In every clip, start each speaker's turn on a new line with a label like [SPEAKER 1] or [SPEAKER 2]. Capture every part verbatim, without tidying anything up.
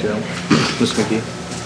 [SPEAKER 1] you, Miz McGee.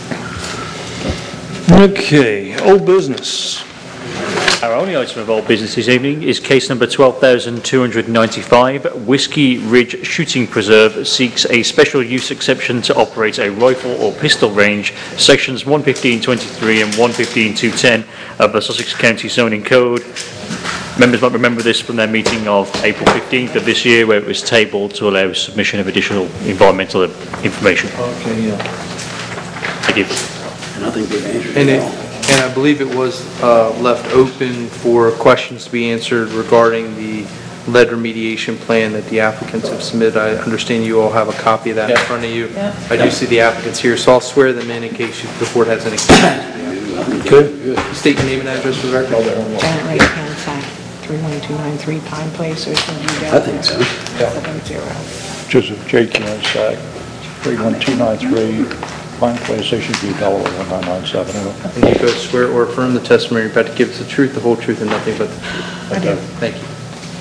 [SPEAKER 2] Okay, old business.
[SPEAKER 3] Our only item of old business this evening is case number twelve thousand two hundred ninety-five. Whiskey Ridge Shooting Preserve seeks a special use exception to operate a rifle or pistol range, sections one fifteen twenty-three and one fifteen two ten of the Sussex County Zoning Code. Members might remember this from their meeting of April fifteenth of this year, where it was tabled to allow submission of additional environmental information.
[SPEAKER 1] Okay, yeah.
[SPEAKER 3] Thank you.
[SPEAKER 4] And I think they've answered
[SPEAKER 1] And
[SPEAKER 4] it
[SPEAKER 1] it,
[SPEAKER 4] all.
[SPEAKER 1] and I believe it was uh, left open for questions to be answered regarding the lead remediation plan that the applicants have submitted. I understand you all have a copy of that in front of you.
[SPEAKER 5] Yeah.
[SPEAKER 1] I do see the applicants here, so I'll swear them in in case you- the board has any questions.
[SPEAKER 2] Good.
[SPEAKER 1] State your name and address for the record.
[SPEAKER 5] Janet Ray, Halifax, three one two nine three Pine Place, Richmond, New
[SPEAKER 4] I think so.
[SPEAKER 5] seven zero.
[SPEAKER 6] Joseph J. Cansack, three one two nine three Pine Place, Station View, Delaware, one nine nine seven oh.
[SPEAKER 1] And you both swear or affirm the testimony you're about to give us the truth, the whole truth, and nothing but the truth.
[SPEAKER 5] I do.
[SPEAKER 1] Thank you.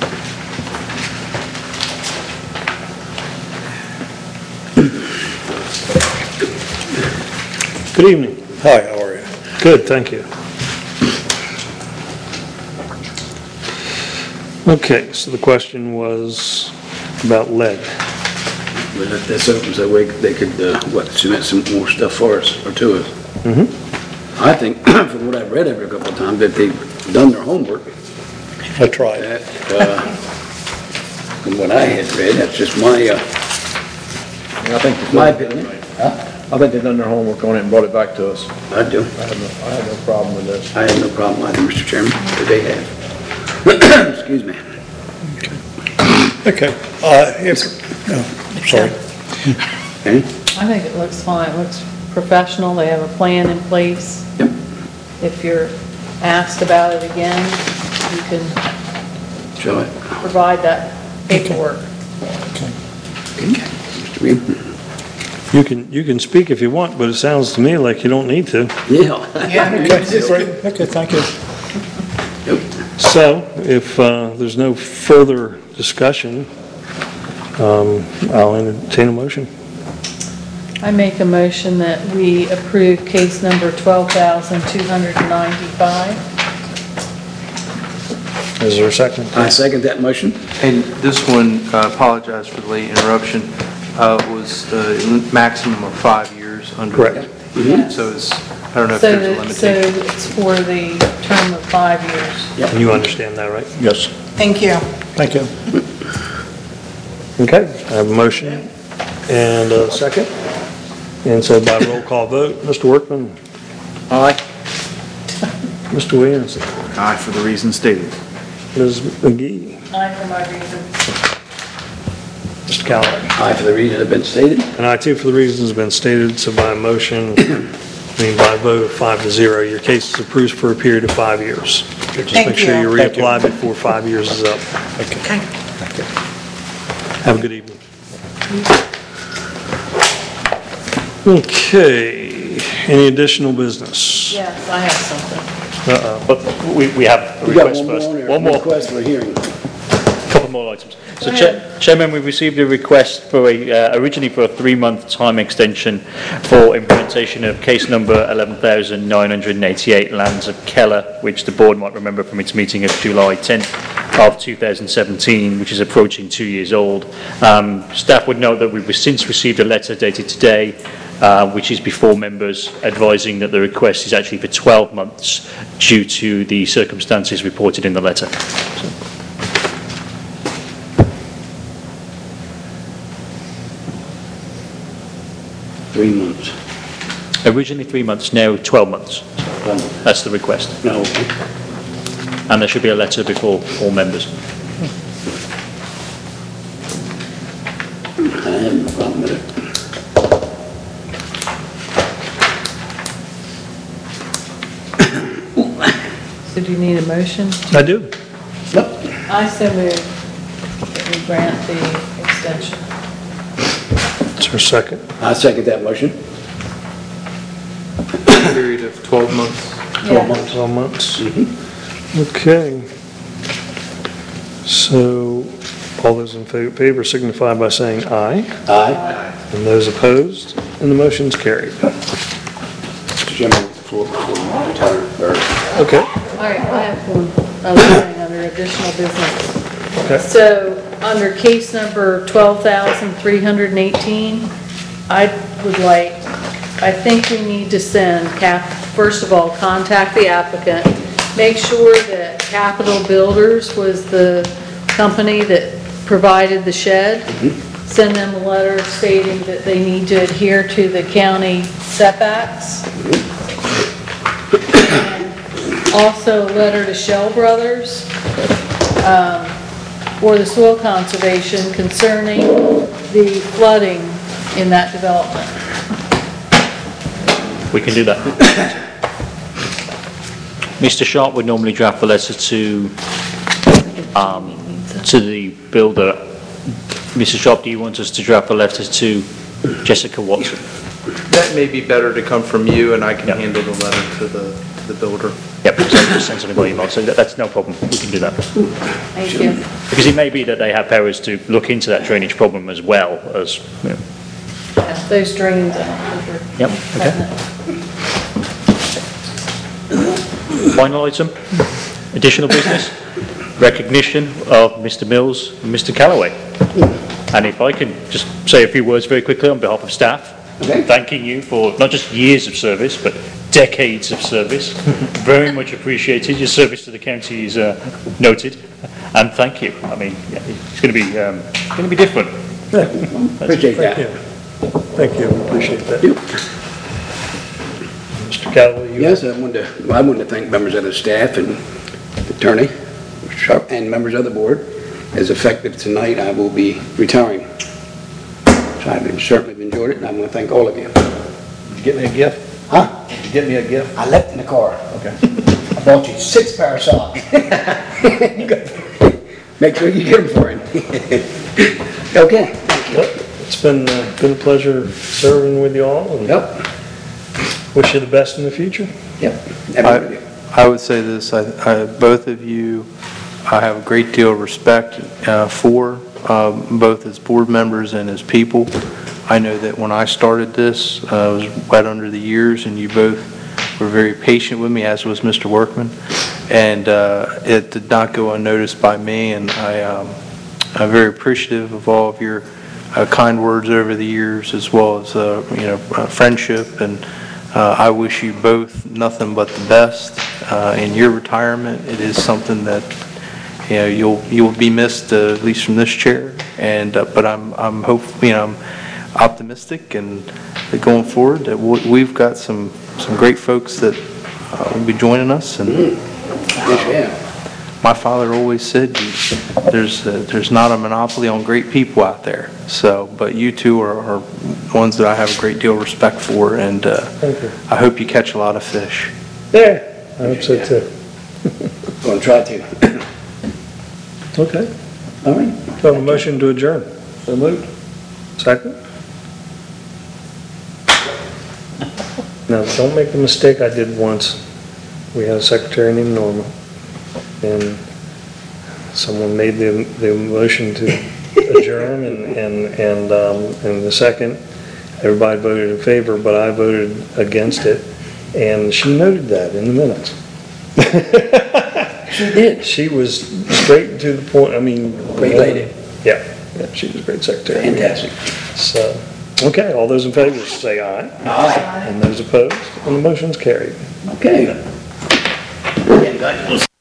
[SPEAKER 2] Good evening.
[SPEAKER 6] Hi, how are you?
[SPEAKER 2] Good, thank you. Okay, so the question was about lead.
[SPEAKER 4] We left this open so we, they could, uh, what, submit some more stuff for us, or to us.
[SPEAKER 2] Mm-hmm.
[SPEAKER 4] I think, from what I've read every couple of times, that they've done their homework.
[SPEAKER 6] I tried.
[SPEAKER 4] That, uh, from what I had read, that's just my, uh,
[SPEAKER 7] I think they've
[SPEAKER 4] my
[SPEAKER 7] done-
[SPEAKER 4] opinion.
[SPEAKER 7] I think they've done their homework on it and brought it back to us.
[SPEAKER 4] I do.
[SPEAKER 7] I have no, I have no problem with this.
[SPEAKER 4] I have no problem either, Mister Chairman, that they have. Excuse me.
[SPEAKER 6] Okay, uh, if, no, sorry.
[SPEAKER 4] Okay?
[SPEAKER 5] I think it looks fine, it looks professional, they have a plan in place.
[SPEAKER 4] Yep.
[SPEAKER 5] If you're asked about it again, you can
[SPEAKER 4] Show it.
[SPEAKER 5] provide that paperwork.
[SPEAKER 4] Okay. Mister Reed?
[SPEAKER 2] You can, you can speak if you want, but it sounds to me like you don't need to.
[SPEAKER 4] Yeah.
[SPEAKER 6] Okay, great, okay, thank you.
[SPEAKER 4] Yep.
[SPEAKER 2] So, if uh, there's no further discussion, um, I'll entertain a motion.
[SPEAKER 5] I make a motion that we approve case number twelve thousand two hundred ninety-five.
[SPEAKER 2] Is there a second?
[SPEAKER 4] I second that motion.
[SPEAKER 1] And this one, uh, apologize for the late interruption, uh, was uh, maximum of five years under.
[SPEAKER 2] Correct.
[SPEAKER 5] Yeah.
[SPEAKER 1] So it's, I don't know if
[SPEAKER 5] So,
[SPEAKER 1] there's a
[SPEAKER 5] that- so
[SPEAKER 1] limitation.
[SPEAKER 5] it's for the term of five years.
[SPEAKER 2] And you understand that, right?
[SPEAKER 6] Yes,
[SPEAKER 5] Thank you.
[SPEAKER 6] thank you.
[SPEAKER 2] Okay, I have a motion and a second. And so by roll call vote, Mister Workman,
[SPEAKER 1] Aye.
[SPEAKER 2] Mister Williams,
[SPEAKER 7] Aye, for the reasons stated.
[SPEAKER 2] Miz McGee,
[SPEAKER 5] Aye for my reasons.
[SPEAKER 2] Mister Callaway.
[SPEAKER 4] Aye, for the reason that have been stated.
[SPEAKER 2] And I too, for the reasons been stated, so by motion, I mean by vote of five to zero, your case is approved for a period of five years. Just make sure you
[SPEAKER 6] Thank you.
[SPEAKER 2] reapply before five years is up.
[SPEAKER 6] Okay.
[SPEAKER 2] Have a good evening. Okay, any additional business?
[SPEAKER 5] Yes, I have something.
[SPEAKER 2] Uh-oh.
[SPEAKER 3] But we, we have a
[SPEAKER 4] We got
[SPEAKER 3] request
[SPEAKER 4] one more
[SPEAKER 3] first.
[SPEAKER 4] on there.
[SPEAKER 3] One more.
[SPEAKER 4] Request for a hearing.
[SPEAKER 3] Couple more items. So,
[SPEAKER 5] Go
[SPEAKER 3] Chair-
[SPEAKER 5] ahead.
[SPEAKER 3] Chairman, we received a request for a, uh, originally for a three-month time extension for implementation of case number eleven thousand nine hundred eighty-eight, Lands of Keller, which the board might remember from its meeting of July tenth of two thousand seventeen, which is approaching two years old. Um, staff would note that we've since received a letter dated today, uh, which is before members, advising that the request is actually for twelve months due to the circumstances reported in the letter. So,
[SPEAKER 4] Three months.
[SPEAKER 3] Originally three months, now twelve months. That's the request.
[SPEAKER 4] No, okay.
[SPEAKER 3] And there should be a letter before all members.
[SPEAKER 4] I have no problem with it.
[SPEAKER 5] So do you need a motion?
[SPEAKER 2] I do.
[SPEAKER 4] Nope.
[SPEAKER 5] I so move that we grant the extension.
[SPEAKER 2] Is there a second?
[SPEAKER 4] I second that motion.
[SPEAKER 1] Period of twelve months.
[SPEAKER 5] Yeah.
[SPEAKER 2] twelve months. Okay. So, all those in fa- favor signify by saying aye,
[SPEAKER 4] Aye.
[SPEAKER 2] and those opposed, and the motion's carried.
[SPEAKER 4] Mister Chairman, the floor before you retire, or
[SPEAKER 2] Okay.
[SPEAKER 5] All right, I have one other thing under additional business.
[SPEAKER 2] Okay.
[SPEAKER 5] So, under case number twelve thousand three hundred eighteen, I would like, I think we need to send Cap, first of all, contact the applicant, make sure that Capital Builders was the company that provided the shed, send them a letter stating that they need to adhere to the county setbacks. Also, a letter to Shell Brothers um, for the soil conservation concerning the flooding in that development.
[SPEAKER 3] We can do that. Mister Sharp would normally draft a letter to, um, to the builder. Mister Sharp, do you want us to draft a letter to Jessica Watson?
[SPEAKER 1] That may be better to come from you, and I can
[SPEAKER 3] Yeah.
[SPEAKER 1] handle the letter to the, to the builder.
[SPEAKER 3] Yep, so just send something by email, so that, that's no problem, we can do that.
[SPEAKER 5] Thank you.
[SPEAKER 3] Because it may be that they have powers to look into that drainage problem as well as, you know.
[SPEAKER 5] Yeah, those drains, I don't think
[SPEAKER 3] Yep,
[SPEAKER 5] are
[SPEAKER 3] okay.
[SPEAKER 5] cutting it.
[SPEAKER 3] Final item, additional business, recognition of Mister Mills and Mister Callaway. And if I can just say a few words very quickly on behalf of staff,
[SPEAKER 4] Okay.
[SPEAKER 3] thanking you for not just years of service, but decades of service. Very much appreciated. Your service to the county is uh, noted, and thank you. I mean, yeah, it's going to be um, going to be different.
[SPEAKER 4] appreciate
[SPEAKER 2] Thank you.
[SPEAKER 4] that.
[SPEAKER 2] Thank you, appreciate that. Mister Callaway, you...
[SPEAKER 4] Yes, I wanted to, well, I wanted to thank members of the staff and the attorney, Mister Sharp, and members of the board. As effective tonight, I will be retiring. So I've certainly enjoyed it, and I want to thank all of you.
[SPEAKER 7] Did you get me a gift?
[SPEAKER 4] Huh?
[SPEAKER 7] Did you get me a gift?
[SPEAKER 4] I left in the car.
[SPEAKER 7] Okay.
[SPEAKER 4] I bought you six pair of socks. You got- Make sure you get them for him. Okay, thank you.
[SPEAKER 2] Yep, it's been, uh, been a pleasure serving with you all, and
[SPEAKER 4] Yep,
[SPEAKER 2] wish you the best in the future.
[SPEAKER 4] yep. Everybody.
[SPEAKER 1] I, I would say this, I, I, both of you, I have a great deal of respect uh, for, um, both as board members and as people. I know that when I started this, uh, I was wet under the ears, and you both were very patient with me, as was Mister Workman, and uh, it did not go unnoticed by me, and I, um, I'm very appreciative of all of your uh, kind words over the years, as well as, uh, you know, uh, friendship, and uh, I wish you both nothing but the best uh, in your retirement. It is something that, you know, you'll you'll be missed, uh, at least from this chair, and uh, but I'm I'm hopeful, you know, I'm optimistic, and that going forward that we- we've got some some great folks that uh, will be joining us. And
[SPEAKER 4] Yes, yeah.
[SPEAKER 1] my father always said, there's uh, there's not a monopoly on great people out there. So, but you two are, are ones that I have a great deal of respect for, and uh,
[SPEAKER 2] Thank you.
[SPEAKER 1] I hope you catch a lot of fish.
[SPEAKER 2] Yeah, I hope so too.
[SPEAKER 4] Gonna try to.
[SPEAKER 2] Okay,
[SPEAKER 4] All right.
[SPEAKER 2] so I have a motion to adjourn.
[SPEAKER 7] So moved.
[SPEAKER 2] Second? Now, don't make the mistake I did once. We had a secretary named Norma, and someone made the, the motion to adjourn, and, and, and, um, and the second, everybody voted in favor, but I voted against it, and she noted that in the minutes.
[SPEAKER 4] She did.
[SPEAKER 2] She was straight to the point, I mean.
[SPEAKER 4] Great lady.
[SPEAKER 2] Yeah, yeah, she was a great secretary.
[SPEAKER 4] Fantastic.
[SPEAKER 2] So, okay, all those in favor say aye.
[SPEAKER 4] Aye.
[SPEAKER 2] And those opposed, and the motion's carried.
[SPEAKER 4] Okay.